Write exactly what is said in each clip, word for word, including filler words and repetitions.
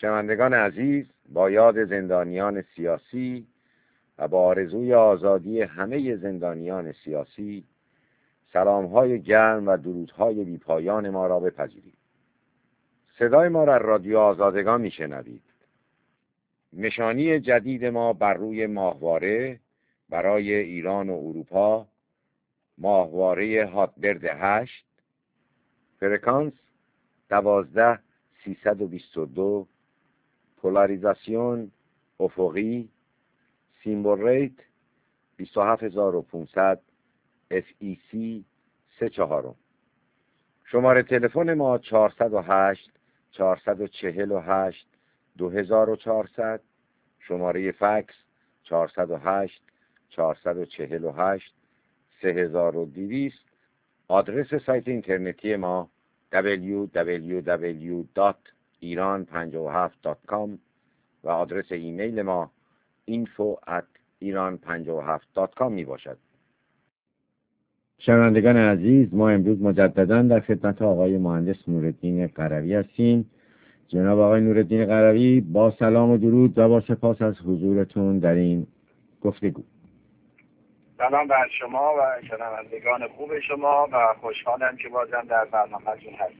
شنوندگان عزیز، با یاد زندانیان سیاسی و با آرزوی آزادی همه زندانیان سیاسی، سلام‌های گرم و درودهای بی‌پایان ما را بپذیرید. صدای ما را رادیو آزادگان میشنوید. نشانی جدید ما بر روی ماهواره برای ایران و اروپا، ماهواره هاتبرد هشت، فرکانس دوازده سیصد و بیست و دو، پولاریزاسیون افقی، سیمبل ریت بیست و هفت هزار و پانصد، اف ای سی سه چهارم. شماره تلفن ما چهارصد و هشت چهارصد و چهل و هشت دو هزار و چهارصد، شماره فکس چهارصد و هشت چهارصد و چهل و هشت سه هزار و دویست. آدرس سایت اینترنتی ما دبلیو دبلیو دبلیو دات ایران پنجاه و هفت دات کام و آدرس ایمیل ما اینفو ات ایران پنجاه و هفت دات کام می باشد. شنوندگان عزیز، ما امروز مجددا در خدمت آقای مهندس نورالدین قروی هستیم. جناب آقای نورالدین قروی، با سلام و درود و با سپاس از حضورتون در این گفتگو. سلام بر شما و شنوندگان خوب شما و خوشحالم که بازم در برنامه‌تون هستم.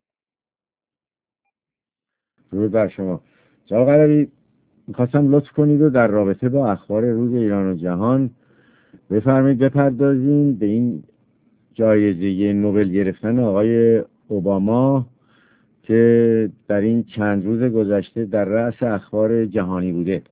درود بر شما. جناب قروی، می‌خواستم لطف کنید و در رابطه با اخبار روز ایران و جهان بفرمایید بپردازیم به این جایزه نوبل گرفتن آقای اوباما که در این چند روز گذشته در رأس اخبار جهانی بوده.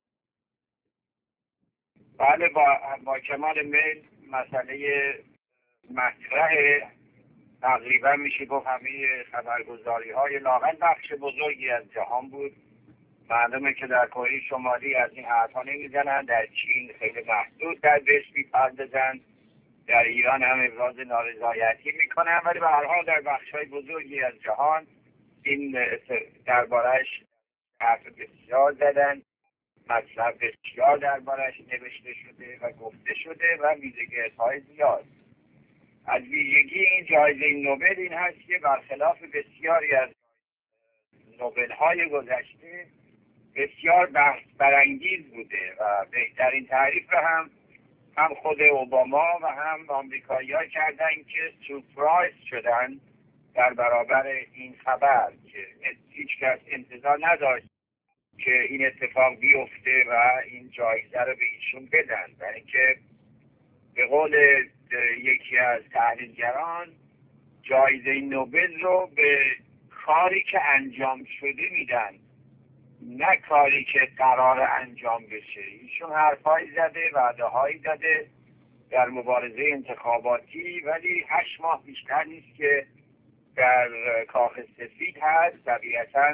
بله، با, با کمال میل مسئله مطرح تقریبا میشه گفت همه خبرگزاری های لااقل بخش بزرگی از جهان بود. معلومه که در کره شمالی از این حرفا نمیزنن، در چین خیلی محدود در بهش میپردازن، در ایران هم ابراز نارضایتی میکنن، ولی به هر حال در بخش‌های بزرگی از جهان این درباره‌اش حرف بسیار زدن، مطلب بسیار درباره‌اش نوشته شده و گفته شده و ویژگی‌های زیاد. از ویژگی این جایزه نوبل این هست که برخلاف بسیاری از نوبل‌های گذشته بسیار بحث برانگیز بوده و بهترین تعریف رو هم هم خود اوباما و هم آمریکایی‌ها کردن که سورپرایز شدن در برابر این خبر که هیچ کس انتظار نداشت که این اتفاق بیفته و این جایزه رو به ایشون بدن. برای اینکه به قول یکی از تحلیلگران جایزه نوبل رو به کاری که انجام شده میدن، نه کاری که قرار انجام بشه. ایشون حرفایی زده، وعده‌هایی داده در مبارزه انتخاباتی، ولی هشت ماه بیشتر نیست که در کاخ سفید هست. طبیعتاً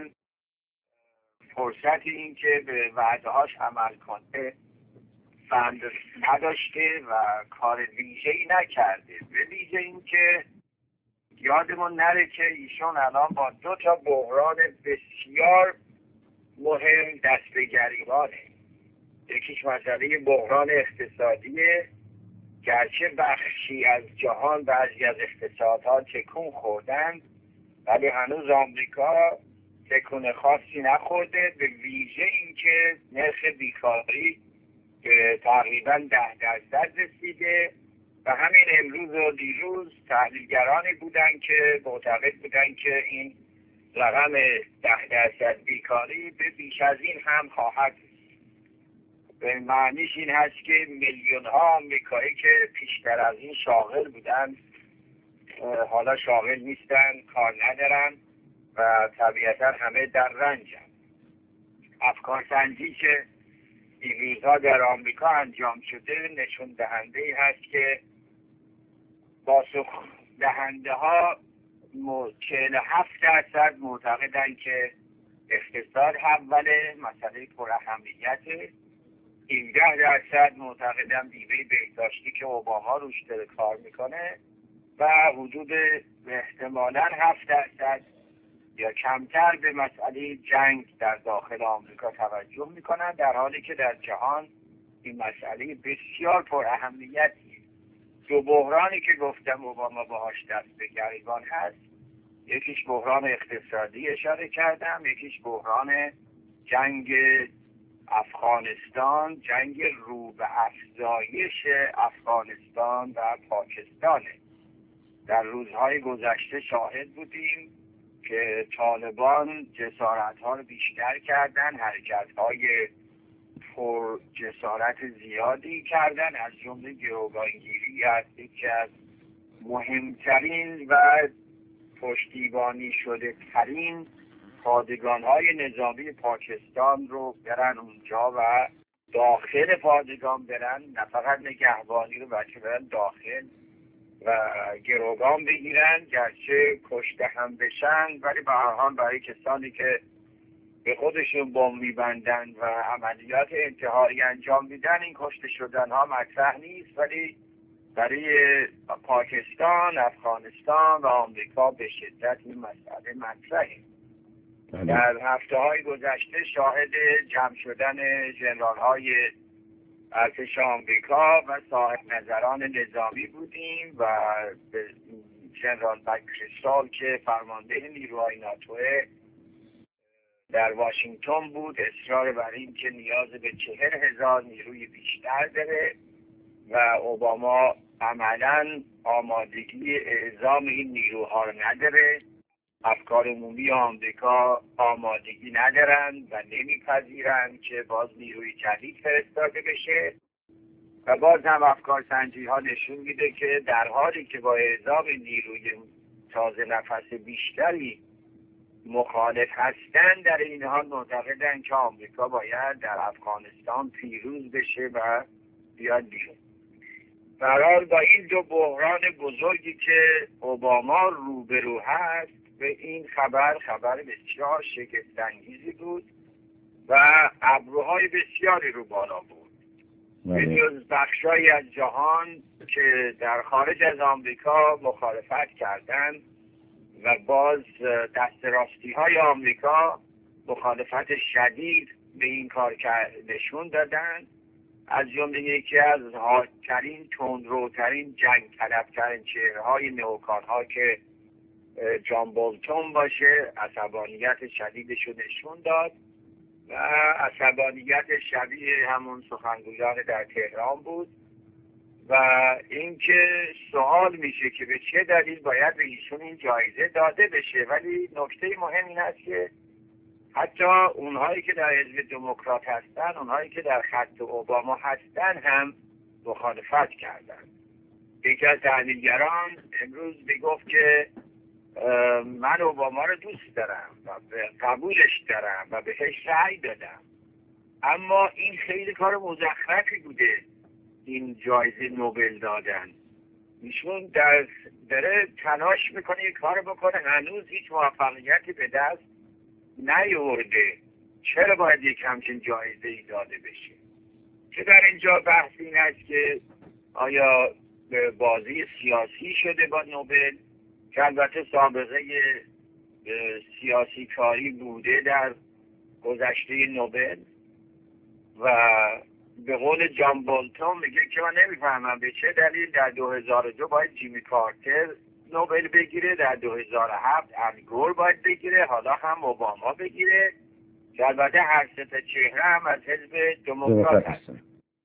فرصت این که به وعده‌هاش عمل کنه فند نداشته و کار ویژه‌ای نکرده. به ویژه این که یادمون نره که ایشون الان با دو تا بحران بسیار مهم دست به گریبانه. یکیش مسئله بحران اقتصادیه، گرچه بخشی از جهان بعضی از اقتصادها تکون خوردن، ولی هنوز آمریکا تکون خاصی نخورده، به ویژه اینکه نرخ بیکاری به تقریبا ده درصد رسیده و همین امروز و دیروز تحلیلگرانی بودن که معتقد بودن که این رقم ده درصد بیکاری به بیش از این هم خواهد. به معنیش این هست که میلیون ها آمریکایی که پیشتر از این شاغل بودن حالا شاغل نیستن، کار ندارن و طبیعتا همه در رنجن. افکار سنجی که این روزها در آمریکا انجام شده نشون دهنده ای هست که پاسخ دهنده ها چهل و هفت درصد معتقدن که اقتصاد اوله، مسئله پر اهمیته. هفده درصد معتقدن بیمه بهداشتی که اوباما روش داره کار میکنه و حدود احتمالاً هفت درصد یا کمتر به مسئله جنگ در داخل آمریکا توجه میکنن، در حالی که در جهان این مسئله بسیار پر اهمیتیه. دو بحرانی که گفتم اوباما باهاش دست به گریبان هست، یکیش بحران اقتصادی اشاره کردم، یکیش بحران جنگ افغانستان جنگ رو به افزایش افغانستان و پاکستانه. در روزهای گذشته شاهد بودیم که طالبان جسارت‌ها رو بیشتر کردن، حرکت‌های پر جسارت زیادی کردن، از جمله گروگانگیری از یکی از مهمترین و پشتیبانی شده ترین پادگان‌های نظامی پاکستان رو برن اونجا و داخل پادگان برن، نه فقط نگهبانی رو بلکه برن داخل و گروگان بگیرن، گرچه کشته هم بشن ولی به هر حال برای کسانی که به خودشون بمب میبندن و عملیات انتحاری انجام میدن این کشته شدن ها مطرح نیست، ولی برای پاکستان، افغانستان و آمریکا به شدت این مسئله مطرحه. در هفته های گذشته شاهد جمع شدن جنرال های ارتش آمریکا و صاحب نظران نظامی بودیم و جنرال مکریستال که فرمانده نیروهای ناتوه در واشنگتن بود اصرار بر این که نیاز به چهل هزار نیروی بیشتر داره و اوباما عملا آمادگی اعزام این نیروها رو نداره. افکار عمومی آمریکا آمادگی ندارن و نمیپذیرن که باز نیروی جدید فرستاده بشه و باز هم افکار سنجی ها نشون میده که در حالی که با اعزام نیروی تازه نفس بیشتری مخالف هستن، در این حال معتقدن که آمریکا باید در افغانستان پیروز بشه و بیاد بیرون. برحال با این دو بحران بزرگی که اوباما روبرو هست به این خبر خبر بسیار شگفت‌انگیزی بود و ابروهای بسیاری رو بالا بود. به جز بخشایی از جهان که در خارج از آمریکا مخالفت کردند و باز دست راستی های آمریکا مخالفت شدید به این کار نشون دادن، از جمله یکی از حادترین تندروترین جنگ طلبترین چهره‌های نئوکان‌ها که جان بولتون باشه عصبانیت شدیدش رو نشون داد و عصبانیت شبیه همون سخنگویان در تهران بود و اینکه سوال میشه که به چه دلیل باید به ایشون این جایزه داده بشه. ولی نکته مهم این است که حتی اونهایی که در حزب دموکرات هستن، اونهایی که در خط اوباما هستن هم مخالفت کردن. یکی از تحلیلگران امروز میگفت که من اوباما رو دوست دارم و قبولش دارم و بهش رأی دادم، اما این خیلی کار مزخرفی بوده این جایزه نوبل دادن. ایشون در داره تلاش میکنه یک کار بکنه، هنوز هیچ موفقیتی به دست نیورده، چرا باید یک همچین جایزه ای داده بشه؟ که در اینجا بحث این است که آیا بازی سیاسی شده با نوبل، که البته سابقه سیاسی کاری بوده در گذشته نوبل و به قول جان بولتون میگه که من نمیفهمم به چه دلیل در دو هزار و دو باید جیمی کارتر نوبل بگیره، در دو هزار و هفت الگور باید بگیره، حالا هم اوباما بگیره، که البته هر سه تا چهره هم از حزب دموکرات هستن.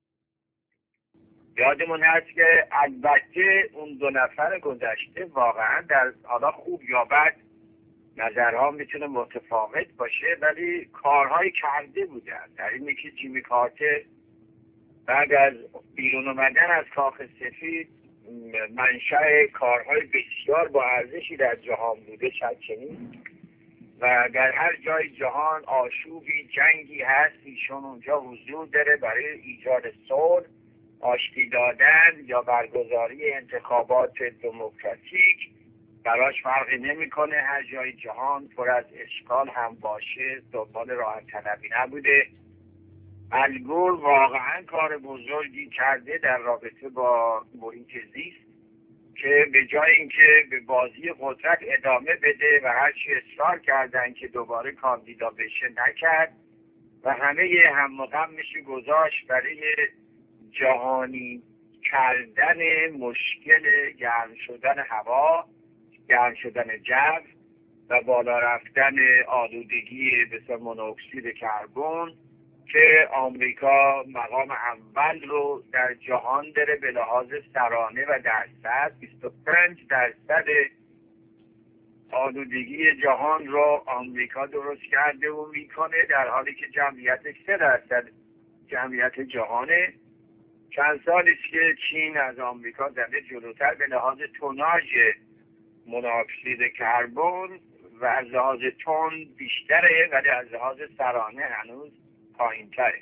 یادمون هست که البته اون دو نفر گذشته واقعا در حالا خوب یا بد نظرها میتونه متفاوت باشه ولی کارهای کرده بودن. در اینه که جیمی کارتر بعد از بیرون اومدن از کاخ سفید منشأ کارهای بسیار با ارزشی در جهان بوده شاید چنین، و در هر جای جهان آشوبی جنگی هست ایشون اونجا حضور داره برای ایجاد صلح، آشتی دادن یا برگزاری انتخابات دموکراتیک. براش فرقی نمیکنه، هر جای جهان پر از اشکال هم باشه، دنبال راحت طلبی نبوده. الگور واقعا کار بزرگی کرده در رابطه با محیط زیست که به جای اینکه به بازی قدرت ادامه بده و هرچی اصرار کردن که دوباره کاندیدا بشه نکرد و همه هم مغمش گذاشت برای جهانی کردن مشکل گرم شدن هوا، گرم شدن جو و بالا رفتن آلودگی به مونوکسید کربن که آمریکا مقام اول رو در جهان داره به لحاظ سرانه و درصد. بیست و پنج درصد آلودگی جهان رو آمریکا درست کرده و میکنه، در حالی که جمعیت سه درصد جمعیت جهانه. چند سالی که چین از آمریکا زده جلوتر به لحاظ توناژ مونوکسید کربن و از لحاظ تن بیشتره، ولی از لحاظ سرانه هنوز پایین‌تره.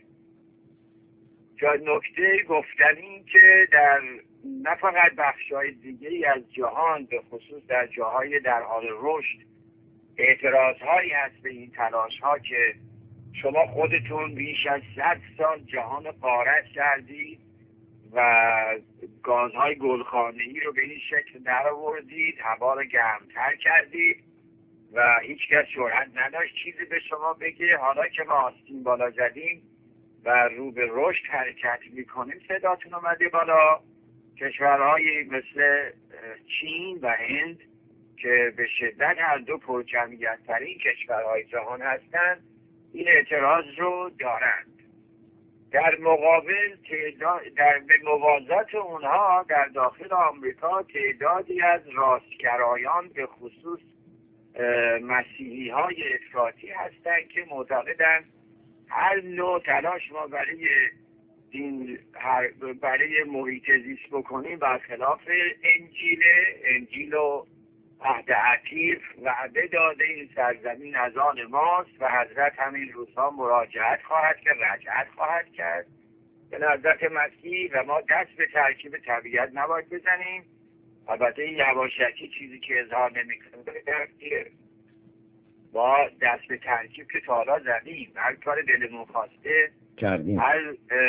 جا نکته گفتنی این که در نه فقط بخش‌های دیگه‌ای از جهان، به خصوص در جاهای در حال رشد، اعتراض‌هایی هست به این تلاش‌ها که شما خودتون بیش از صد سال جهان غارت کردید و گازهای گلخانه‌ای رو به این شکل درآوردید، هوا رو گرمتر کردید و هیچ کس جرئت نداشت چیزی به شما بگه. حالا که ما آستین بالا زدیم و رو به رشد حرکت میکنیم، صداتون اومده بالا. کشورهایی مثل چین و هند که به شدت هر دو پرجمعیت ترین کشورهای جهان هستند، این اعتراض رو دارند. در مقابل تعداد در به موازات اونها در داخل آمریکا تعدادی از راستگرایان به خصوص مسیحی های افراطی هستند که معتقدند هر نوع تلاش ما برای دین برای محیط زیست بکنیم برخلاف انجیل انجیل و عهد عتیق وعده داده این سرزمین از آن ماست و حضرت همین روزها مراجعت خواهد کرد، رجعت خواهد کرد به حضرت مسیح و ما دست به ترکیب طبیعت نباید بزنیم. البته این یواشکی چیزی که اظهار نمی‌کنه که ما دست به ترکیب که تا حالا زدیم، هر کار دلمون خواسته کردیم، هر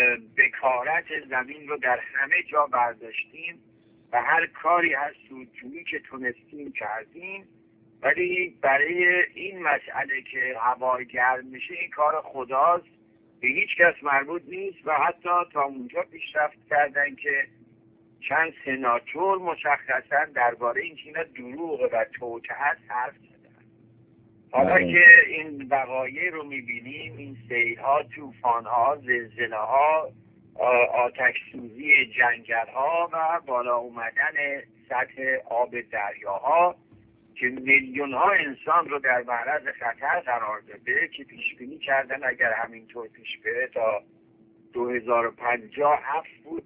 بکارت زمین رو در همه جا برداشتیم و هر کاری از سودجویی که تونستیم کردیم، ولی برای این مسئله که هوا گرم میشه این کار خداست، به هیچ کس مربوط نیست. و حتی تا اونجا پیشرفت کردن که چند سناتور مشخصا درباره این که اینا دروغ و توطئه است حرف زدن. حالا که این وقایع رو میبینیم، این سیل‌ها، طوفان‌ها، زلزله‌ها، آتش سوزی جنگل‌ها و بالا اومدن سطح آب دریاها که میلیون ها انسان رو در معرض خطر قرار داده، که پیش بینی کردن اگر همینطور پیش بره تا دو هزار و پنجاه هفت فوت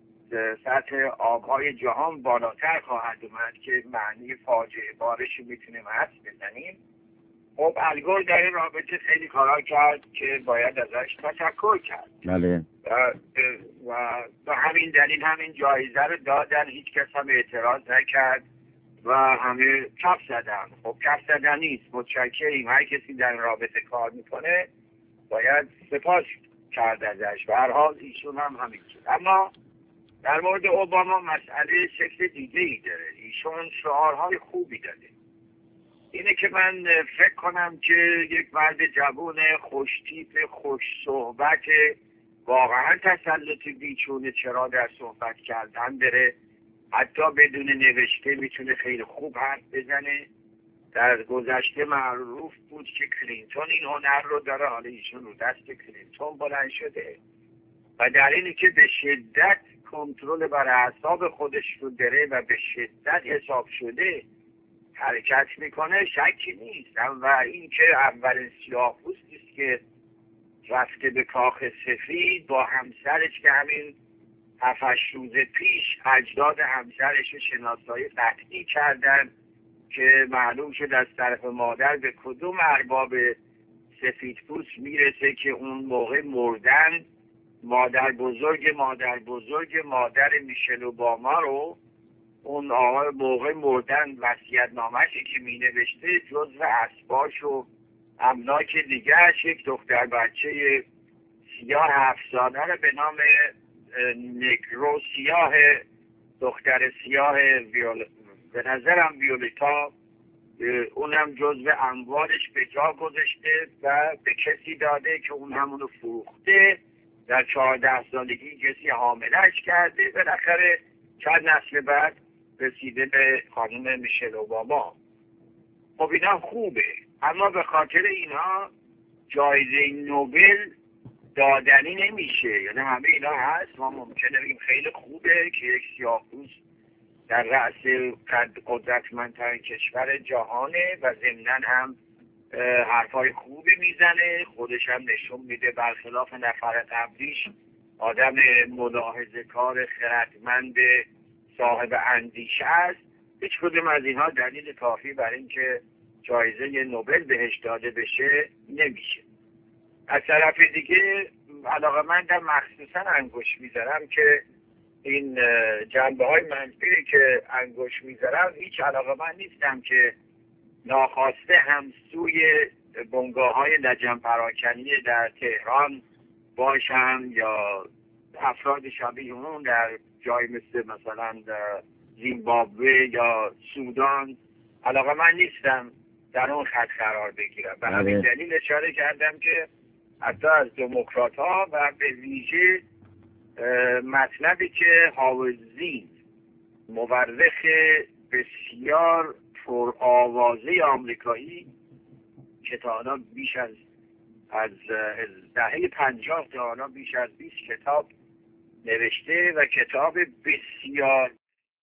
سطح آبهای جهان بالاتر خواهد اومد که معنی فاجعه بارش رو میتونیم حدس بزنیم. خب الگور در این رابطه خیلی کارا کرد که باید ازش تشکر کرد. بله. و, و به همین دلیل همین جایزه رو دادن، هیچ کس هم اعتراض نکرد و همه کف زدن. خب کف زدن نیست، متشکریم، هر کسی در رابطه کار میکنه باید سپاس کرد ازش و هر حال ایشون هم همین کرد. اما در مورد اوباما مسئله شکل دیگه ای داره. ایشون شعارهای خوبی داده، اینه که من فکر کنم که یک مرد جوان خوشتیپ خوش صحبت واقعا تسلط بیچونه چرا در صحبت کردن داره، حتی بدون نوشته میتونه خیلی خوب حرف بزنه. در گذشته معروف بود که کلینتون این هنر رو داره، حالا ایشون رو دست کلینتون بلند شده و در اینی که به شدت کنترل بر اعصاب خودش رو داره و به شدت حساب شده حرکت میکنه، شکی نیست. و این که اولین سیاه‌پوستی است که رفته به کاخ سفید با همسرش که همین هفت هشت روز پیش اجداد همسرش شناسایی قطعی کردن که معلوم شد از طرف مادر به کدوم ارباب سفیدپوست میرسه که اون موقع مردن مادر بزرگ مادر بزرگ مادر میشل اوباما رو، اون آقای موقع مردن وصیت نامه‌ای که می نوشته جزو اسباش و املاک دیگرش یک دختر بچه سیاه هفت ساله رو به نام نگرو سیاه، دختر سیاه ویول... به نظرم ویولتا، اونم جزو اموالش به جا گذاشته و به کسی داده که اون همونو فروخته. در چهارده سالگی کسی حاملش کرده، بالاخره چند نسل بعد رسیده به خانم میشل اوباما. خب اینا خوبه، اما به خاطر اینها جایزه نوبل دادنی نمیشه. یعنی همه اینا هست، ما ممکنه بگیم خیلی خوبه که یک سیاه‌پوست در رأس قدرتمندترین کشور جهانه و ضمناً هم حرفای خوبی میزنه، خودش هم نشون میده برخلاف نفر قبلیش آدم ملاحظه کار، خردمند، صاحب اندیشه است. هیچ کدوم از اینها دلیل کافی برای اینکه جایزه نوبل بهش داده بشه نمیشه. از طرف دیگه علاقه‌مندم مخصوصا انگوش میذارم که این جنبه های منفی که انگوش میذارم هیچ علاقه‌مند نیستم که ناخواسته همسوی بنگاه های لجن پراکنی در تهران باشم یا افراد شبیه اون در جای مثل مثلا زیمبابوه یا سودان علاقه‌مند نیستم در اون خط قرار بگیرم. به همین دلیل اشاره کردم که حتی از دموکرات ها و به ویژه مطلبی که هاوزین مورخ بسیار پر آوازه آمریکایی که تا حالا بیش از از دهه پنجاه تا حالا بیش از بیست کتاب نوشته و کتاب بسیار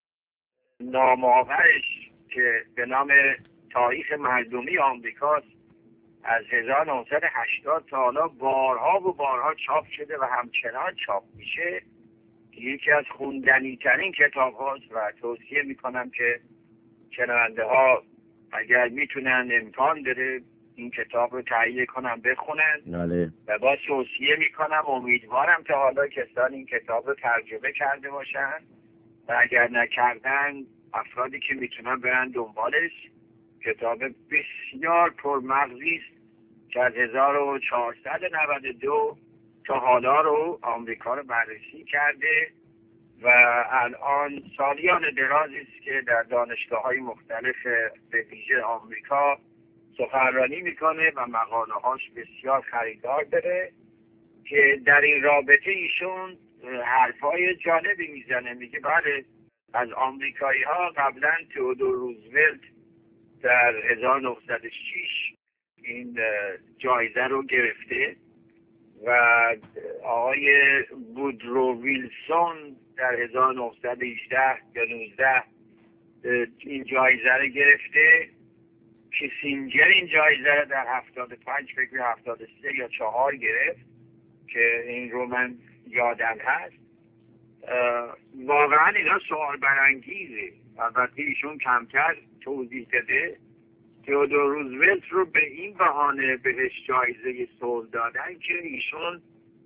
نامآورش که به نام تاریخ مردمی آمریکاست از هزار و نهصد و هشتاد تا حالا بارها و بارها چاپ شده و همچنان چاپ میشه، که یکی از خوندنی ترین کتاب هاست و توصیه میکنم که شنونده ها اگر میتونن امکان داره این کتاب رو تهیه کنم بخونن. ناله. و با توصیه میکنم، امیدوارم تا حالا کسان این کتاب رو ترجمه کرده باشن و اگر نکردن افرادی که میتونن برن دنبالش. کتاب بسیار پرمغزی است که از هزار و چهارصد و نود و دو تا حالا رو آمریکا رو بررسی کرده و الان سالیان درازی است که در دانشگاه‌های مختلف به ویژه آمریکا سخنرانی میکنه و مقاله هاش بسیار خریدار داره، که در این رابطه ایشون حرفای جالبی میزنه. میگه بله از آمریکایی ها قبلا تئودور روزولت در هزار و نهصد و شش این جایزه رو گرفته و آقای وودرو ویلسون در هزار و نهصد و هجده یا نوزده این جایزه رو گرفته. کیسینجر این جایزه رو در هفتاد و پنج فکر هفتاد و سه یا چهار گرفت که این رو من یادم هست. واقعا اینا سوال برانگیزه. البته ایشون کمتر توضیح داده. تئودور روزولت رو به این بهانه بهش جایزه صلح دادن که ایشون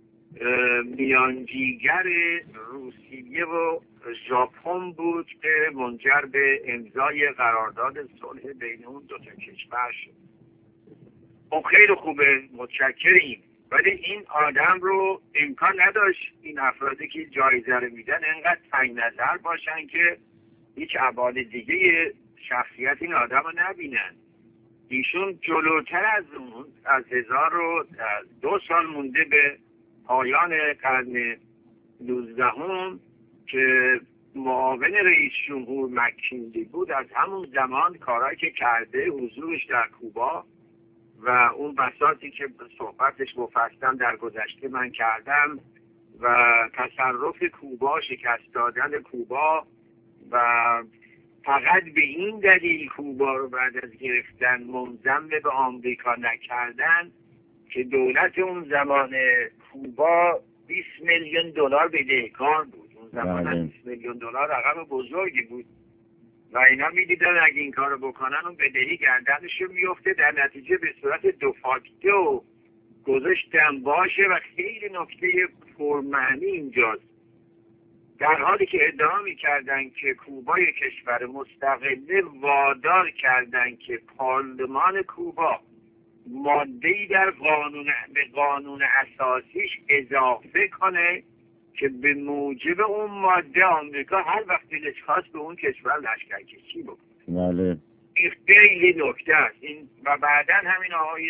میانجیگر روسیه و ژاپن بود که منجر به امضای قرارداد صلح بین اون دو تا کشور شد. خب خیلی خوبه، متشکریم. ولی این آدم رو امکان نداشت این افرادی که جایزه رو میدن انقدر تنگ نظر باشن که هیچ ابعاد دیگه شخصیت این آدم رو نبینن. ایشون جلوتر از اون از هزار و دو سال مونده به پایان قرن نوزدهم که معاون رئیس جمهور مکینلی بود، از همون زمان کارهایی که کرده، حضورش در کوبا و اون بساطی که صحبتش مفصل در گذشته من کردم و تصرف کوبا، شکست دادن کوبا و فقط به این دلیل کوبا رو بعد از گرفتن منضم به آمریکا نکردن که دولت اون زمان کوبا بیست میلیون دلار بدهکار بود. اون زمان بیست میلیون دلار رقم بزرگی بود و اینا میدیدن اگه این کارو بکنن اون بدهی گردنشون میفته. در نتیجه به صورت دو فاکتو گذاشتن باشه و خیلی نکته پرمعنی اینجاست. در حالی که ادعا میکردن که کوبا یک کشور مستقله، وادار کردن که پارلمان کوبا ماده‌ای در قانون به قانون اساسیش اضافه کنه که به موجب اون ماده آمریکا هر وقت دلش خواست به اون کشور لشکرکشی بکنه. بله. این خیلی نکته است. این و بعدا همین آقای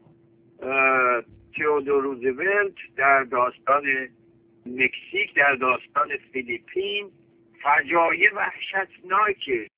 تئودور روزولت در داستان مکزیک، در داستان فیلیپین، فجایع وحشتناکه